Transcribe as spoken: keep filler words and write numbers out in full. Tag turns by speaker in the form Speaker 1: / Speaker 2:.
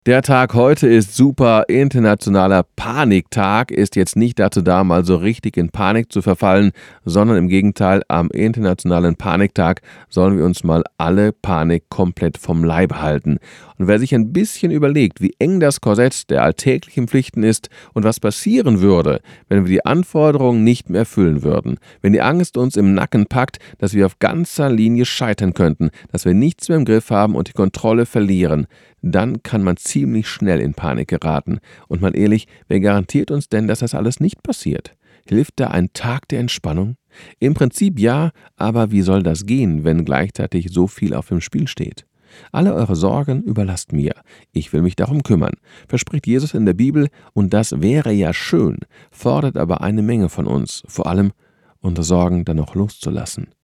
Speaker 1: Der Tag heute ist super internationaler Paniktag, ist jetzt nicht dazu da, mal so richtig in Panik zu verfallen, sondern im Gegenteil, am internationalen Paniktag sollen wir uns mal alle Panik komplett vom Leibe halten. Und wer sich ein bisschen überlegt, wie eng das Korsett der alltäglichen Pflichten ist und was passieren würde, wenn wir die Anforderungen nicht mehr erfüllen würden, wenn die Angst uns im Nacken packt, dass wir auf ganzer Linie scheitern könnten, dass wir nichts mehr im Griff haben und die Kontrolle verlieren, dann kann man ziemlich schnell in Panik geraten. Und mal ehrlich, wer garantiert uns denn, dass das alles nicht passiert? Hilft da ein Tag der Entspannung? Im Prinzip ja, aber wie soll das gehen, wenn gleichzeitig so viel auf dem Spiel steht? Alle eure Sorgen überlasst mir. Ich will mich darum kümmern, verspricht Jesus in der Bibel, und das wäre ja schön, fordert aber eine Menge von uns, vor allem unsere Sorgen dann auch loszulassen.